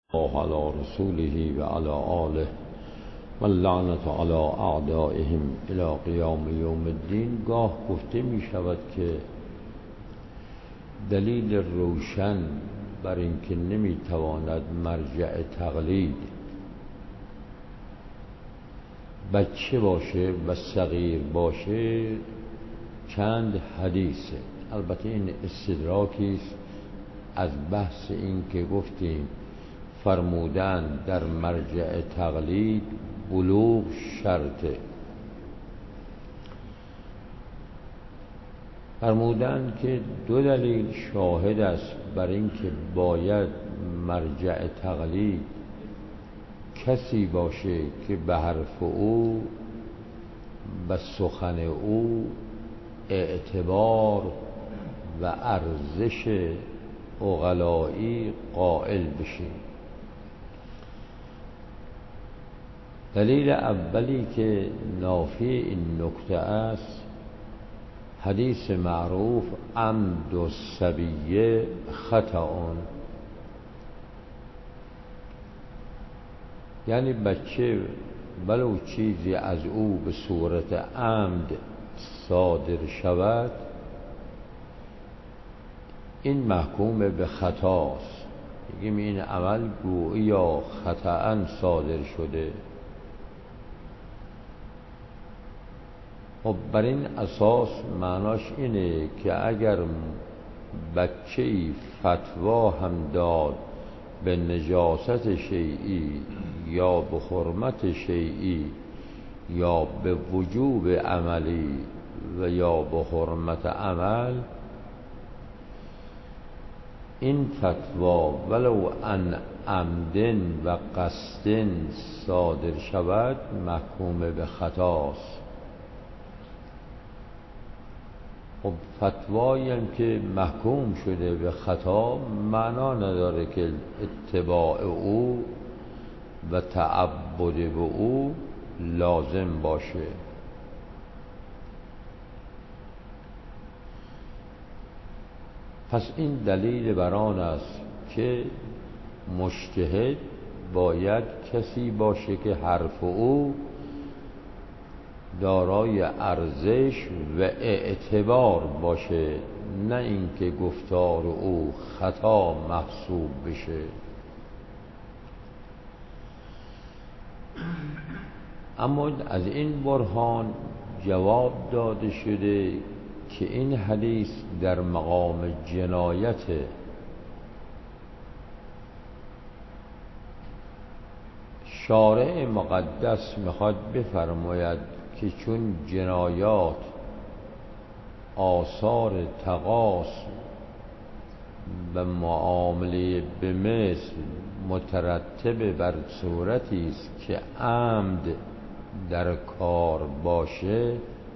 الله على رسوله و علی آله و اللعنة علی اعدائهم الی قیام یوم الدین. گاه گفته می شود که دلیل روشن بر اینکه نمی تواند مرجع تقلید بچه باشه و صغیر باشه چند حدیثه. البته این استدراکی است از بحث این که گفتیم فرمودن در مرجع تقلید بلوغ شرطه. فرمودن که دو دلیل شاهد است بر اینکه باید مرجع تقلید کسی باشه که به حرف او و سخن او اعتبار و ارزش عقلایی قائل بشیم. دلیل اولی که نافی این نکته است حدیث معروف عمد الصبی خطأ، یعنی بچه ولو چیزی از او به صورت عمد صادر شود این محکوم به خطاست. میگیم این عمل گویا خطأ صادر شده. خب بر این اساس معناش اینه که اگر بچه‌ای فتوا هم داد به نجاست شیئی یا به حرمت شیئی یا به وجوب عملی و یا به حرمت عمل، این فتوا ولو عن عمدن و قصدن صادر شود محکوم به خطاست. خب فتوایی هم که محکوم شده به خطا معنا نداره که اتباع او و تعبد به او لازم باشه. پس این دلیل بر آن است که مجتهد باید کسی باشه که حرف او دارای ارزش و اعتبار باشه، نه اینکه گفتار او خطا محسوب بشه. اما از این برهان جواب داده شده که این حدیث در مقام جنایت، شارع مقدس میخواد بفرماید که چون جنایات آثار تقاص و معامله به مثل مترتب بر صورتی است که عمد در کار باشه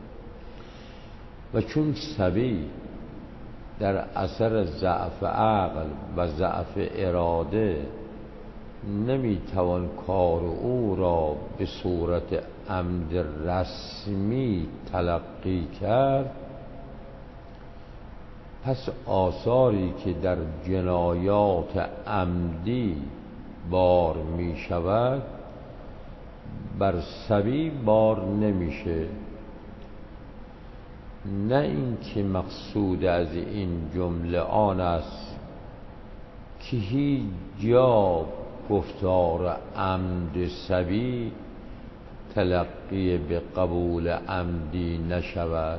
و چون صبی در اثر ضعف عقل و ضعف اراده نمیتوان کار او را به صورت عمد رسمی تلقی کرد، پس آثاری که در جنایات عمدی بار می شود بر صبی بار نمیشه. نه اینکه مقصود از این جمله آن است که هیچ جا گفتار عمد صبی تلقی به قبول عمدی نشود.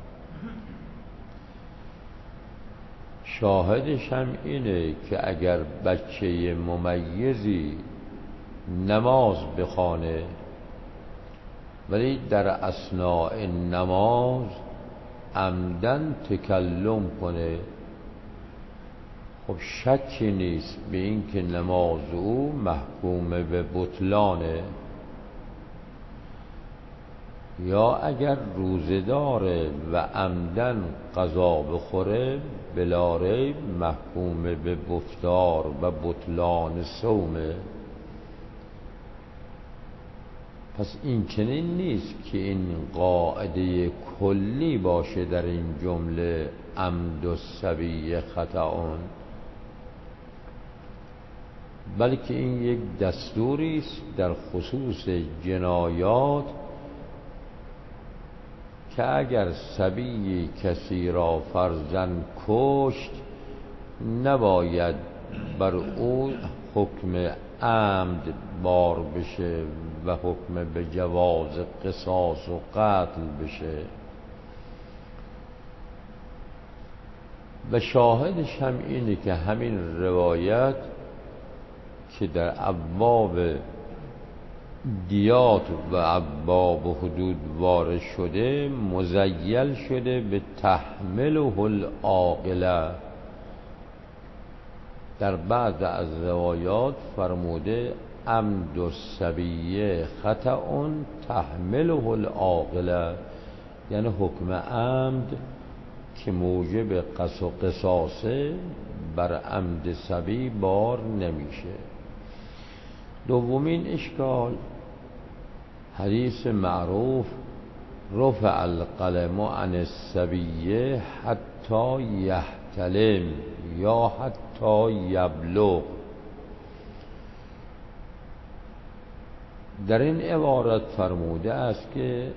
شاهدش هم اینه که اگر بچه ممیزی نماز بخوانه ولی در اثناء نماز عمدن تکلم کنه، خب شکی نیست به این که نماز او محکوم به بطلانه. یا اگر روزداره و عمدن قضا بخوره بلا ریب محکوم به گفتار و بطلان صومه. پس این چنین نیست که این قاعده کلی باشه در این جمله عمد الصبی خطأ، بلکه این یک دستوری است در خصوص جنایات که اگر صبی کسی را فرضاً کشت نباید بر او حکم عمد بار بشه و حکم به جواز قصاص و قتل بشه. و شاهدش هم اینه که همین روایت که در ابواب دیات و ابواب حدود وارد شده مزیل شده به تحمله العاقله. در بعض از روایات فرموده عمد الصبیه خطأ تحمله العاقله، یعنی حکم عمد که موجب قصاص و قصاصه بر عمد صبی بار نمیشه. دومین اشکال حدیث معروف رفع القلم عن الصبیه حتی یحتلم یا حتی یبلغ. در این عبارت فرموده است که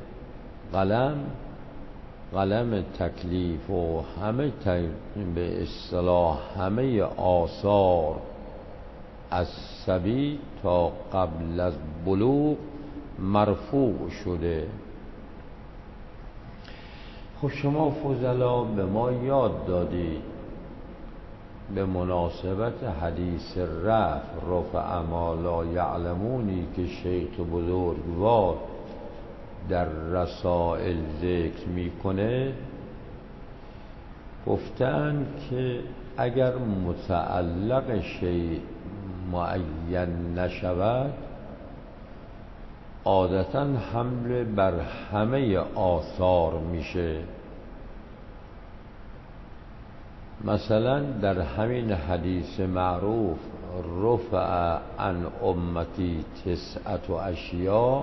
قلم تکلیف و همه به اصطلاح همه آثار از صبی تا قبل از بلوغ مرفوع شده. خب شما فضلا به ما یاد دادید به مناسبت حدیث رفع ما لا یعلمونی که شیخ بزرگوار در رسائل ذکر میکنه، گفتن که اگر متعلق شیء معین نشود عادتاً حمل بر همه آثار میشه. مثلا در همین حدیث معروف رفع عن امتی 9 اشیاء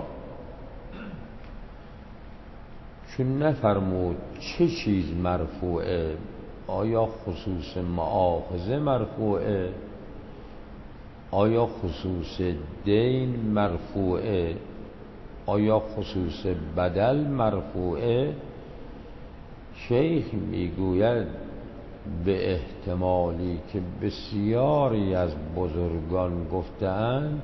چون نفرمود چه چیز مرفوعه، آیا خصوص مؤاخذه مرفوعه، آیا خصوص دین مرفوعه، آیا خصوص بدل مرفوعه، شیخ میگوید به احتمالی که بسیاری از بزرگان گفتند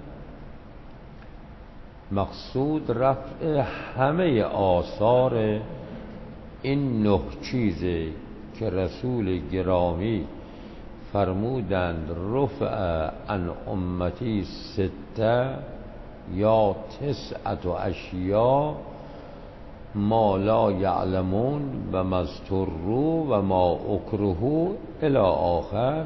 مقصود رفع همه آثار این 9 چیزه که رسول گرامی فرمودند رفع عن امتی 6 یا 9 اشیاء ما لا یعلمون و مستروا و ما اکرهوا الی آخر.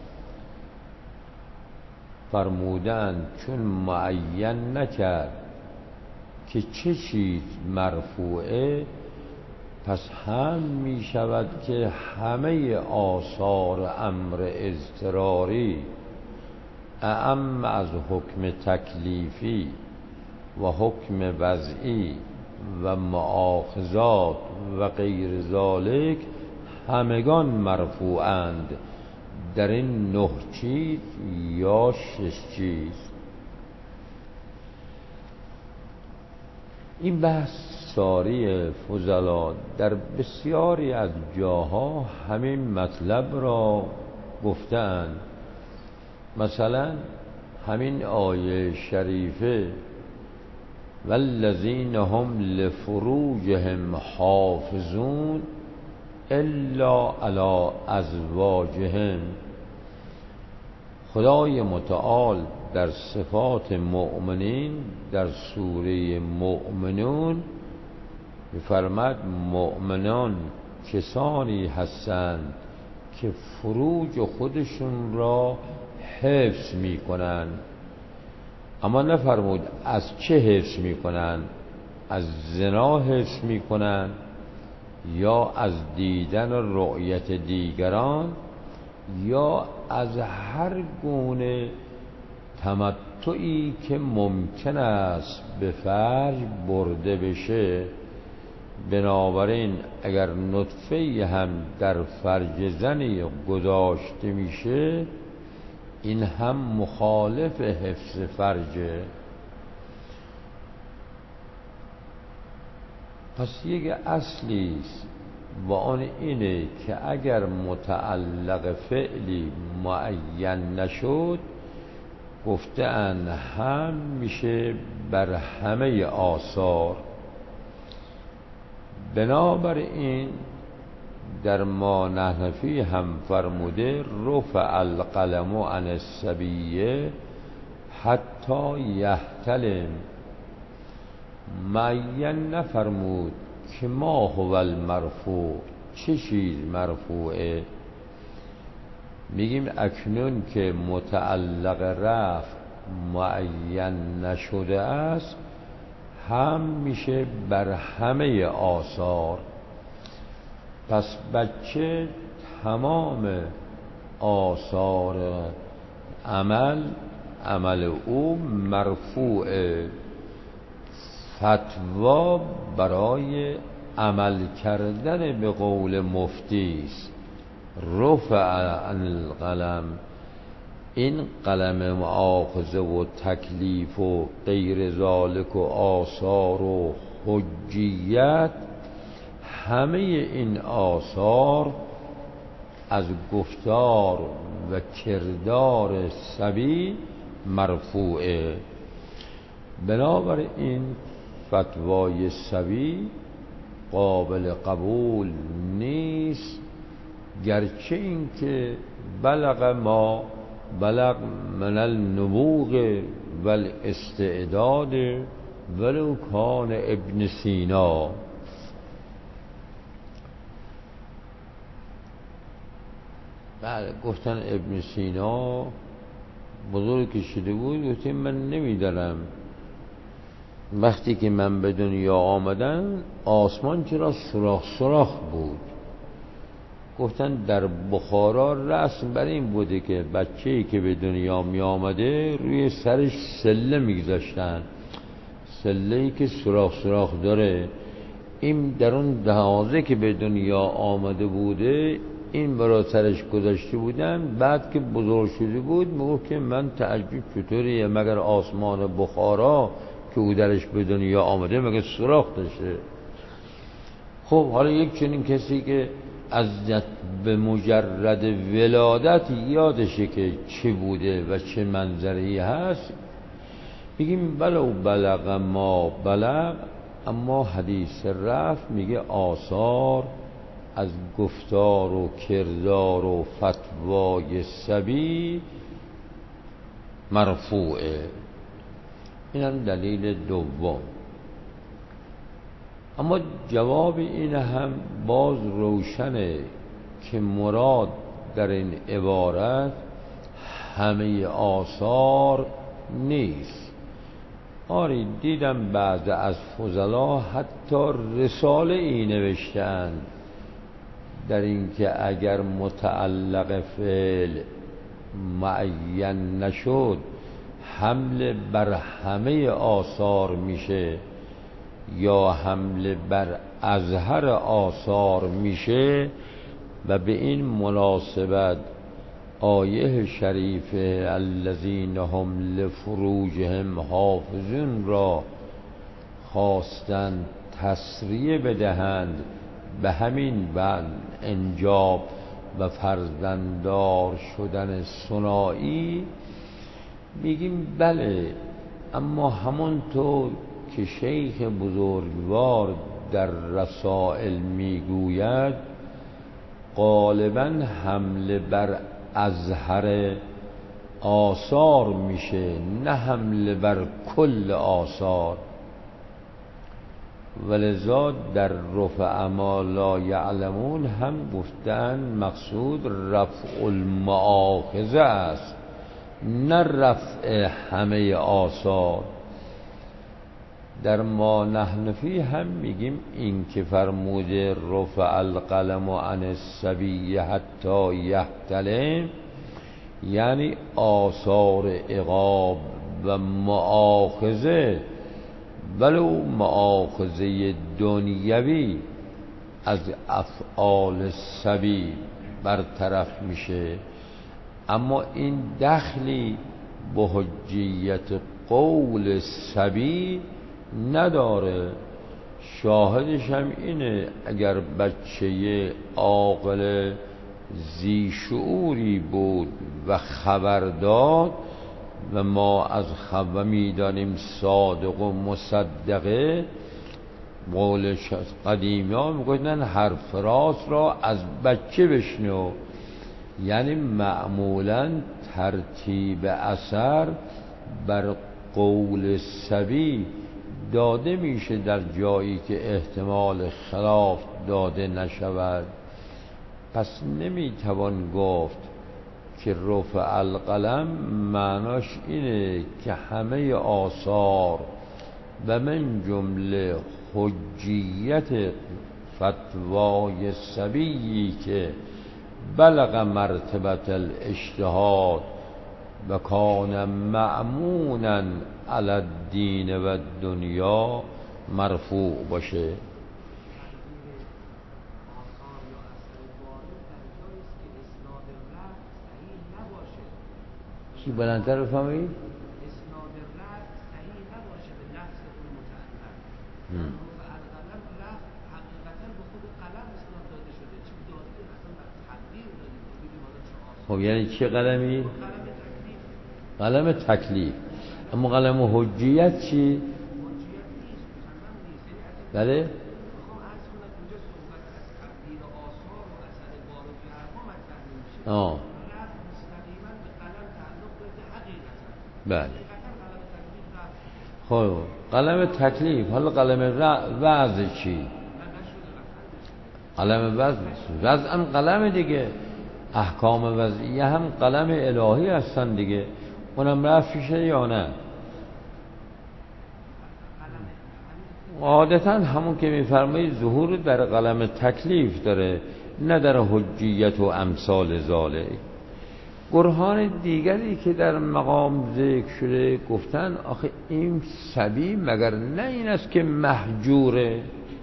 فرمودند چون معین نکرد که چه چیز مرفوعه پس هم می شود که همه آثار امر اضطراری اعم از حکم تکلیفی و حکم وضعی و مؤاخذات و غیر ذالک همگان مرفوعند در این 9 چیز یا 6 چیز. این بحث ساری فضلا در بسیاری از جاها همین مطلب را گفتند. مثلا همین آیه شریفه والذین هم لفروجهم حافظون الا علی ازواجهم، خدای متعال در صفات مؤمنین در سوره مؤمنون می‌فرماید مؤمنان کسانی هستند که فروج خودشون را حفظ می‌کنند، اما نفرمود از چه حفظ می‌کنند، از زنا حفظ می‌کنند یا از دیدن و رؤیت دیگران یا از هر گونه تمتعی که ممکن است به فرج برده بشه. بنابراین اگر نطفه هم در فرج زنی گذاشته میشه این هم مخالف حفظ فرجه. پس یک اصلی است و آن اینه که اگر متعلق فعلی معین نشد، گفتن هم میشه بر همه آثار. بنابراین در ما نحنفی هم فرموده رفع القلم عن الصبی حتی یحتلم. معین نفرمود که ما هو المرفوع، چه چیز مرفوعه. میگیم اکنون که متعلق رفع معین نشده است، هم میشه بر همه آثار. پس بچه تمام آثار عمل او مرفوعه. فتوا برای عمل کردن به قول مفتی است. رفع عن القلم، این قلم مؤاخذه و تکلیف و غیر ذالک و آثار و حجیت، همه این آثار از گفتار و کردار صبی مرفوعه. بنابراین فتوای صبی قابل قبول نیست، گرچه این که بلغ ما بلغ من النبوغ و الاستعداد ولو کان ابن سینا. بله گفتن ابن سینا بزرگ کشیده بود، گفتیم من نمیدانم وقتی که من به دنیا آمدم آسمان چرا سوراخ سوراخ بود. گفتن در بخارا رسم بر این بوده که بچه‌ای که به دنیا می آمده روی سرش سله میگذاشتن، سله‌ای که سوراخ سوراخ داره. این در اون دهازه که به دنیا آمده بوده این برای سرش گذاشته بودن. بعد که بزرگ شده بود میگفت که من تعجب چطوریه مگر آسمان بخارا که او درش به دنیا آمده مگر سوراخ داشته. خب حالا یک چنین کسی که از به مجرد ولادت یادشه که چه بوده و چه منظری هست، میگیم بلو بلغ ما بلغ. اما حدیث رفع میگه آثار از گفتار و کردار و فتوای صبی مرفوعه. این هم دلیل دوم. اما جواب این هم باز روشنه که مراد در این عبارت همه آثار نیست. آری دیدم بعض از فضلا حتی رساله ای نوشتن در این که اگر متعلق فعل معین نشد حمل بر همه آثار میشه یا حمل بر اظهر آثار میشه. و به این مناسبت آیه شریفه الذین هم لفروجهم حافظون را خواستند تسریه بدهند به همین بند انجاب و فرزنددار شدن ثنایی. میگیم بله، اما همونطور که شیخ بزرگوار در رسائل میگوید غالبا حمله بر اظهر آثار میشه، نه حمله بر کل آثار. ولذا در رفع ما لا یعلمون هم گفتن مقصود رفع المؤاخذه است، نه رفع همه آثار. در ما نحنفی هم میگیم این که فرموده رفع القلم عن الصبی حتی یحتلم، یعنی آثار عقاب و مؤاخذه ولو مؤاخذه دنیوی از افعال صبی برطرف میشه. اما این دخلی به حجیت قول صبی نداره. شاهدش هم اینه اگر بچه عاقل ذی شعوری بود و خبر داد و ما از خبر میدانیم صادق و مصدقه، قول قدیمی ها میگویدن حرف راست را از بچه بشنو، یعنی معمولا ترتیب اثر بر قول صبی داده میشه در جایی که احتمال خلاف داده نشود. پس نمیتوان گفت که رفع القلم معناش اینه که همه آثار و من جمله حجیت فتوای صبیی که بلغ مرتبت الاجتهاد و کان مأمونا علی الدین و الدنیا مرفوع باشه. چی بلندتر بفهمید؟ اسناد رفت صحیح نباشه به لفظ اون متعلق. القلم رفت حقیقتا به خود قلم اسناد داده شده، چی داده مثلا بر تقدیر داده ببینیم حالا چه آثار. خب یعنی چه قلمی؟ قلم تکلیف. اما قلم حجیت چی؟ حجیت نیست، مسلم نیست. یعنی اصلا بله؟ میخوام عرض کنم اینجا صحبت از تقدیر آثار و اثر بارو حرفا مطرح نمیشه. بله. خب قلم تکلیف. حالا قلم وضع چی؟ قلم وضع هم قلم دیگه، احکام وضعیه هم قلم الهی هستن دیگه، اونم رفع شه یا نه؟ عادتا همون که میفرمایید ظهور در قلم تکلیف داره، نه در حجیت و امثال ذالک. برهان دیگری که در مقام ذکر شده گفتن آخه این صبی مگر نه این است که محجوره؟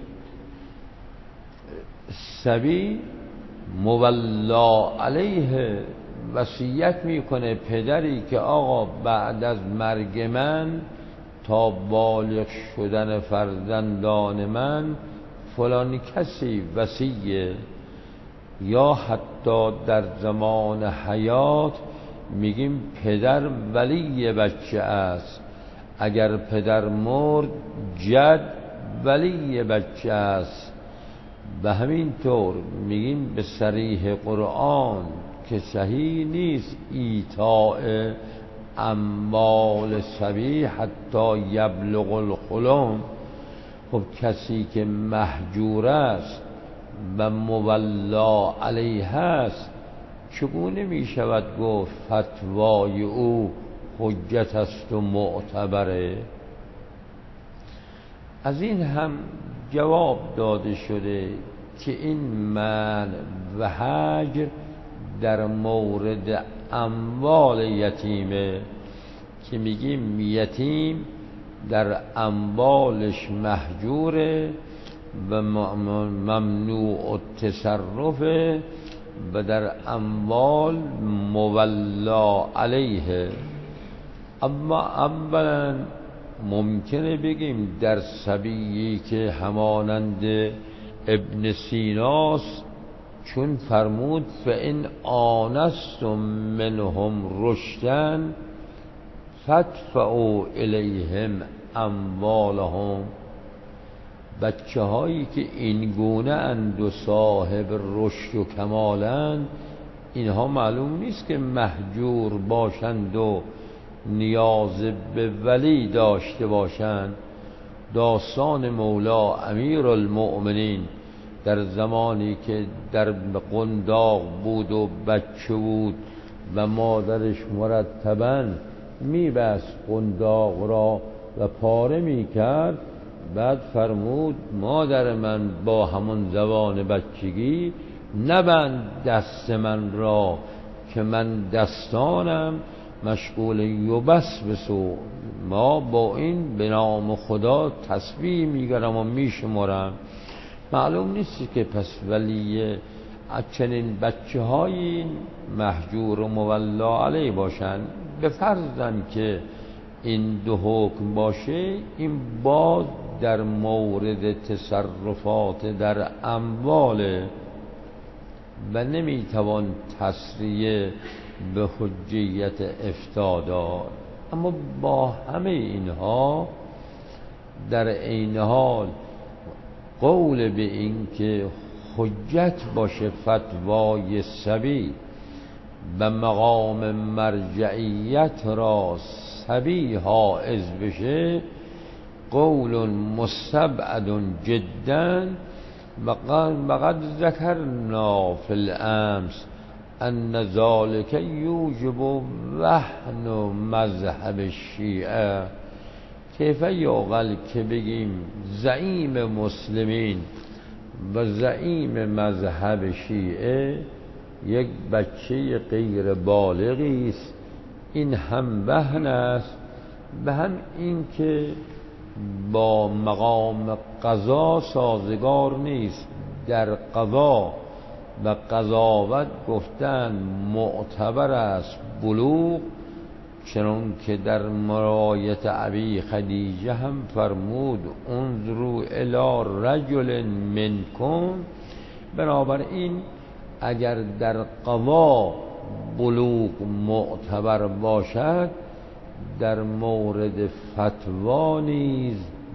صبی مولا علیه وصیت میکنه پدری که آقا بعد از مرگ من تا بالغ شدن فرزندان من فلان کسی وصیه، یا حتی در زمان حیات میگیم پدر ولی بچه است، اگر پدر مرد جد ولی بچه است. به همین طور میگیم به صریح قرآن که صحیح نیست ایتاء اموال صبی حتی یبلغ الحلم. خب کسی که محجور است و مولا علیه است چگونه می شود گفت فتوای او حجت است و معتبره؟ از این هم جواب داده شده که این منع و هجر در مورد اموال یتیمه، که میگیم یتیم در اموالش محجوره و ممنوع التصرف و در اموال مولا علیه. اما اولا ممکنه بگیم در صبیی که همانند ابن سیناست، چون فرمود فإن آنستم منهم رشدا فادفعوا الیهم اموالهم. بچه هایی که این گونه اند و صاحب رشد و کمالند، اینها معلوم نیست که محجور باشند و نیاز به ولی داشته باشند. داستان مولا امیر المؤمنین در زمانی که در قنداق بود و بچه بود و مادرش مرتباً میبست قنداق را و پاره میکرد، بعد فرمود مادر من با همون زبان بچگی نبند دست من را که من دستانم مشغول یبس بسو، ما با این به نام خدا تسبیح میگرم و میشمرم. معلوم نیست که پس ولی چنین بچه های مهجور و مولا علیه باشن، به فرضاً که این دو حکم باشه، این باز در مورد تصرفات در اموال و نمیتوان تسریه به حجیت افتاء داد. اما با همه اینها در عین حال قول به این که حجت باشه فتوای صبی و مقام مرجعیت را صبی حائز بشه قول مستبعد جدا. وقد ذکرنا فی الامس ان ذلك یوجب وهن مذهب الشیعه. کیف یعقل که بگیم زعیم مسلمین و زعیم مذهب شیعه یک بچه غیر بالغی است؟ این هم وهن است و هم این که با مقام قضا سازگار نیست. در قضا و قضاوت گفتن معتبر است بلوغ، چنان که در مرایت ابی خدیجه هم فرمود انظروا الی رجل منکم. بنابراین اگر در قضا بلوغ معتبر باشد، در مورد فتوا نیز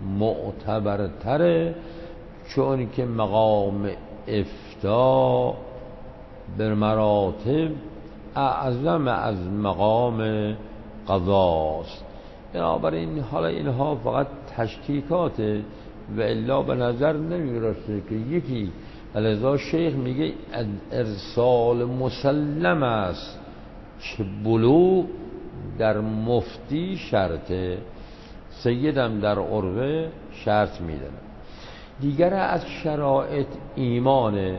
معتبرتره، چون که مقام افتاء به مراتب اعظم از مقام قضاست. بنابراین حالا اینها فقط تشکیکاته و الا به نظر نمیرسه که یکی. لذا شیخ میگه ارسال مسلم است که بلوغ در مفتی شرطه، سیدم در عروه شرط میدن. دیگر از شرایط ایمانه.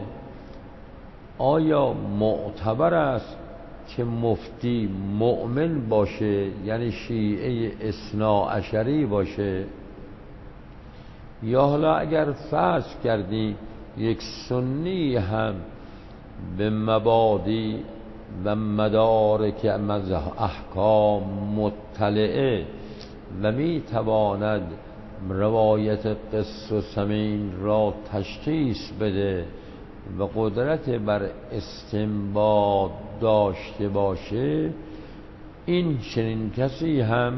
آیا معتبر است که مفتی مؤمن باشه، یعنی شیعه اثنا عشری باشه، یا حالا اگر فرض کردی یک سنی هم به مبادی و مدارک احکام مطلعه و می تواند روایت قس و سمین را تشخیص بده و قدرت بر استنباط داشته باشه، این چنین کسی هم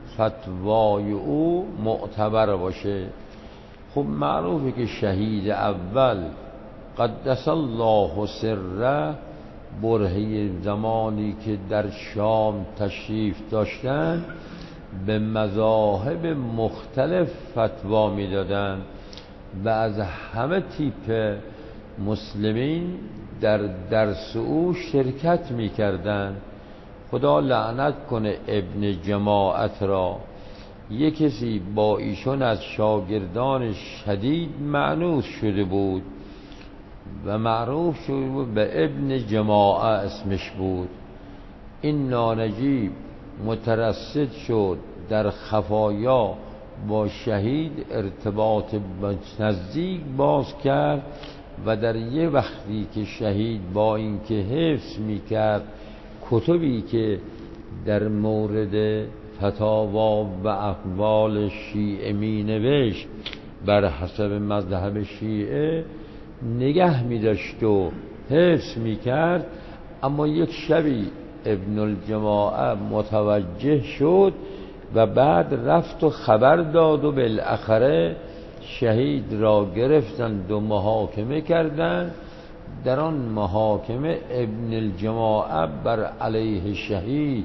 فتوای او معتبر باشه. خب معروفه که شهید اول قدس الله سره برهه زمانی که در شام تشریف داشتن به مذاهب مختلف فتوا میدادن و از همه تیپ مسلمین در درس او شرکت میکردن. خدا لعنت کنه ابن جماعت را. یک کسی با ایشون از شاگردان شدید معنوس شده بود و معروف شده بود به ابن جماعه اسمش بود. این نانجیب مترصد شد در خفایا با شهید ارتباط نزدیک باز کرد و در یه وقتی که شهید با اینکه حفظ میکرد کتبی که در مورد فتاوا و اقوال شیعه می نوشت بر حسب مذهب شیعه نگه می داشت و حفظ می کرد، اما یک شبی ابن الجماعه متوجه شد و بعد رفت و خبر داد و بالاخره شهید را گرفتند و محاکمه کردند. در آن محاکمه ابن الجماعه بر علیه شهید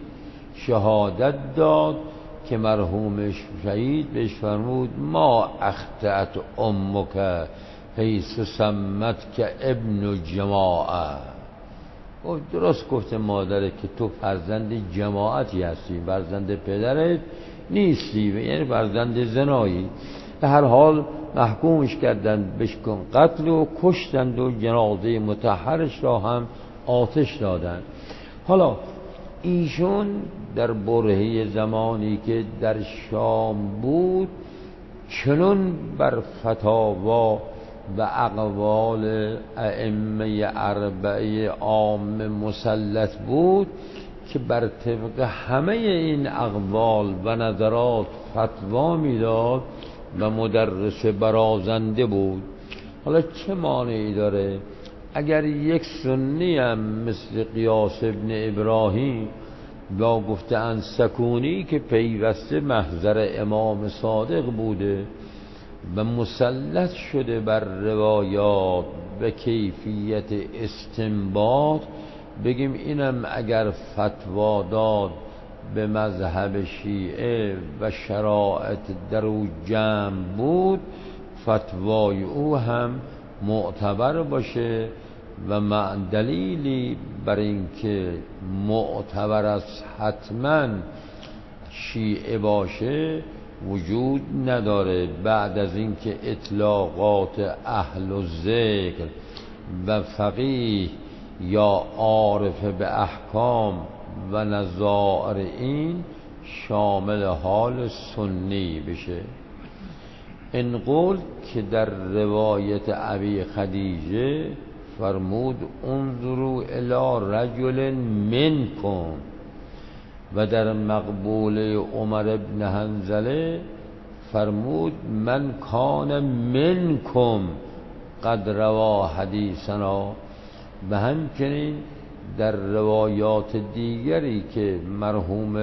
شهادت داد که مرحوم شهید بهش فرمود ما اخطأت امک حیث سمت که ابن جماعه. درست گفته مادره که تو فرزند جماعتی هستی، فرزند پدرت نیستی، یعنی فرزند زنایی. به هر حال محکومش کردند به قتل و کشتند و جنازه مطهرش را هم آتش دادند. حالا ایشون در برهه زمانی که در شام بود چنون بر فتاوا و اقوال ائمه اربعه عام مسلط بود که بر طبق همه این اقوال و نظرات فتوا میداد و مدرس برازنده بود. حالا چه مانعی داره اگر یک سنی هم مثل قیاس ابن ابراهیم با گفته‌اند سکونی که پیوسته محضر امام صادق بوده و مسلط شده بر روایات و کیفیت استنباط، بگیم اینم اگر فتوا داد به مذهب شیعه و شرائط در او جمع بود، فتوای او هم معتبر باشه و دلیلی بر اینکه معتبر است حتما شیعه باشه وجود نداره. بعد از اینکه اطلاقات اهل الذکر و فقیه یا عارف به احکام و نظائر این شامل حال سنی بشه. این قول که در روایت ابی خدیجه فرمود انظروا الی رجل منکم، و در مقبوله عمر ابن حنظله فرمود من کان منکم قد روا حدیثنا. و همچنین در روایات دیگری که مرحوم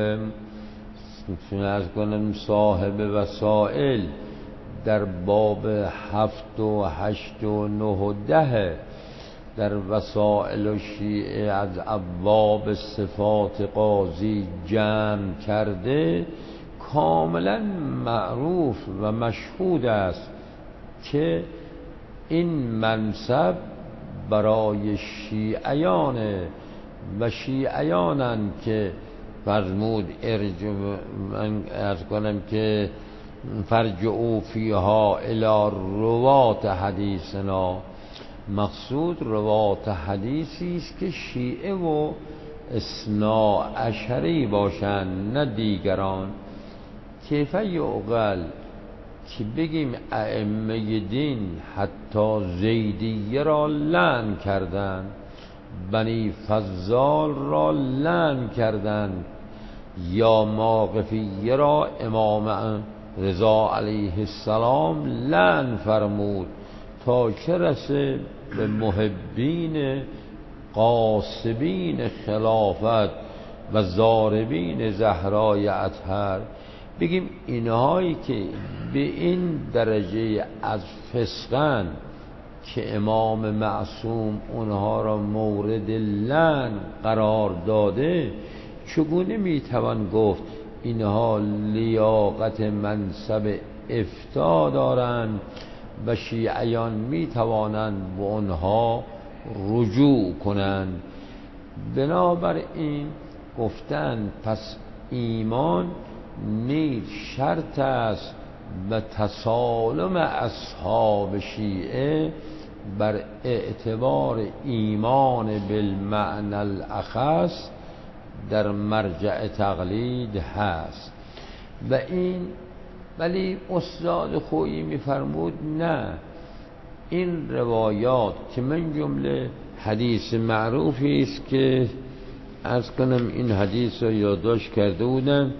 صاحب وسائل در باب 7 و 8 و 9 و 10 در وسائل و شیعه از ابواب صفات قاضی جمع کرده، کاملا معروف و مشهود است که این منصب برای شیعیانه و شیعیانند که فرمود که فرجعوا فیها الی روات حدیثنا. مقصود روات حدیثی است که شیعه و اثنا عشری باشند نه دیگران. کیف یعقل که بگیم ائمه دین حتی زیدیه را لعن کردند، بنی فضال را لعن کردند، یا ماقفیه را امام رضا علیه السلام لعن فرمود، تا چه رسه به محبین قاسبین خلافت و ضاربین زهرای اطهر. بگیم اینهایی که به این درجه از فسقن که امام معصوم اونها را مورد لعن قرار داده، چگونه میتوان گفت اینها لیاقت منصب افتاء دارند و شیعیان میتوانند به اونها رجوع کنند؟ بنابراین گفتند پس ایمان نیز شرط است و تسالم اصحاب شیعه بر اعتبار ایمان بالمعنى الاخص در مرجع تقلید هست. و این ولی استاد خویی میفرمود نه، این روایات که من جمله حدیث معروفی است که عرض کنم این حدیث رو یادداشت کرده بودم،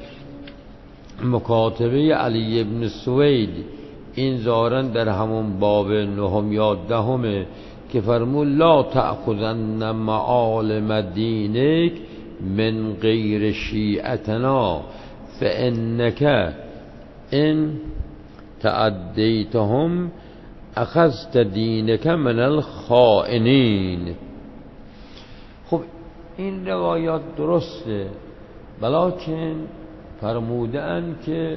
مکاتبه علی ابن سوید، این ظاهراً در همون باب 9 یا 10 که فرمود لا تأخذن معالم دینک من غیر شیعتنا فانک ان تعدیتهم اخذت دینک من الخائنین. خب این روایات درسته، ولکن فرمودند که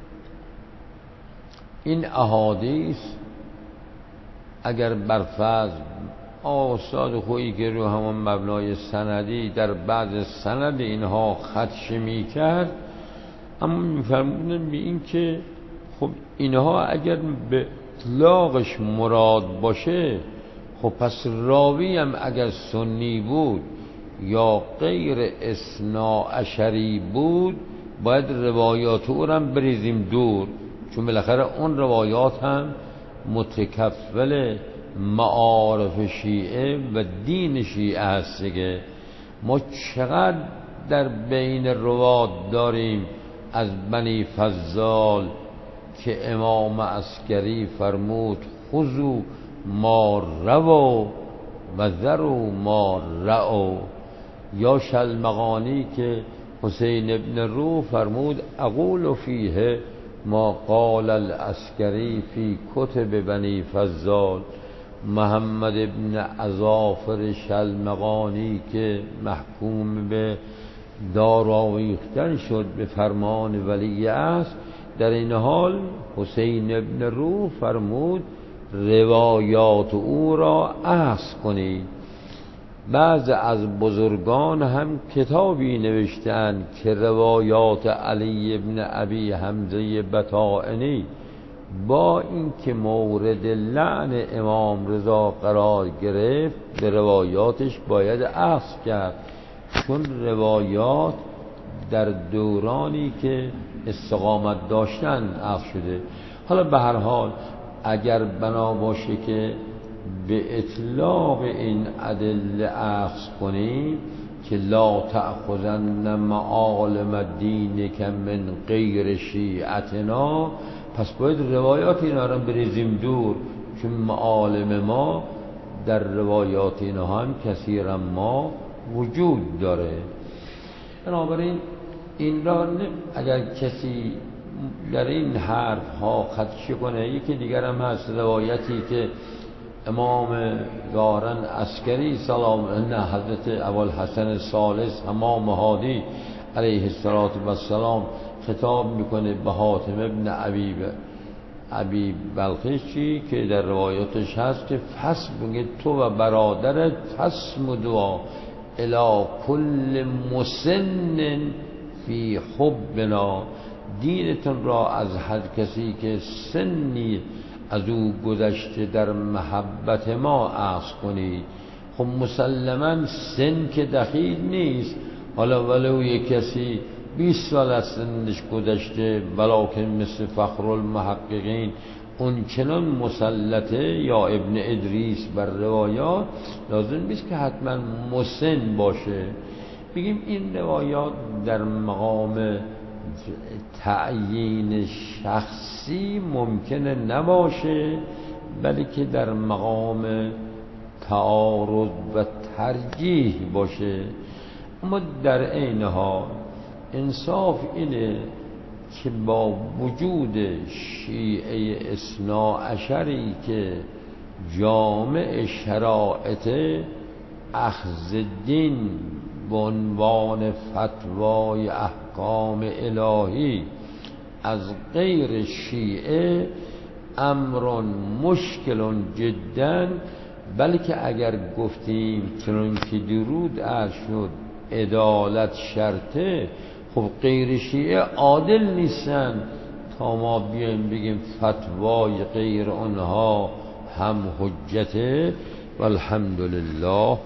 این احادیث اگر برفرض استاد خویی که رو همون مبنای سندی در بعض سند اینها خدشه می کرد، اما میفرمودن به این که خب اینها اگر به اطلاقش مراد باشه، خب پس راوی هم اگر سنی بود یا غیر اثنا عشری بود باید روایات او هم بریزیم دور، چون بالاخره اون روایات هم متکفل معارف شیعه و دین شیعه هست دیگه. ما چقدر در بین روات داریم از بنی فضال که امام عسکری فرمود خذوا ما روا و ذروا ما رأوا، یا شلمغانی که حسین ابن رو فرمود اقول فیه ما قال العسکری فی کتب بنی فضال. محمد ابن اظافر شلمغانی که محکوم به دار آویختن شد به فرمان ولی است، در این حال حسین ابن رو فرمود روایات او را اخذ کنید. بعض از بزرگان هم کتابی نوشتند که روایات علی ابن ابی حمزه بطائنی با اینکه مورد لعن امام رضا قرار گرفت به روایاتش باید اخذ کرد، چون روایات در دورانی که استقامت داشتن اخذ شده. حالا به هر حال اگر بنا باشه که به اطلاق این ادله اخذ کنیم که لا تأخذن معالم دینک من غیر شیعتنا، پس باید روایات اینا رو بریزیم دور، چون معالم ما در روایات اینا هم کثیرا ما وجود داره. بنابراین این را اگر کسی در این حرف ها خدشه کنه، یکی دیگر هم هست روایتی که امام دارن عسکری سلام نه حضرت ابوالحسن ثالث امام هادی علیه السلام خطاب میکنه به حاتم ابن ابی بلخیشی که در روایاتش هست که میگه تو و برادرت فصمدوا الی کل مسن فی حبنا، دینتون را از هر کسی که سنی از او گذشته در محبت ما اخذ کنید. خب مسلما سن که دخیل نیست، حالا ولو یک کسی 20 سال از سنش گذشته ولکن مثل فخر المحققین اون چنان مسلطه یا ابن ادریس بر روایات، لازم نیست که حتما مسن باشه. بگیم این روایات در مقام تعیین شخصی ممکنه نباشه، بلکه در مقام تعارض و ترجیح باشه. اما در عین حال انصاف اینه که با وجود شیعه اثناعشری که جامع شرائط اخذ دین به عنوان فتوای احکام الهی از غیر شیعه امر مشکل جدا، بلکه اگر گفتیم چون که درود عرض شد عدالت شرطه، خب غیر شیعه عادل نیستن تا ما بیایم بگیم فتوای غیر اونها هم حجته. والحمدلله.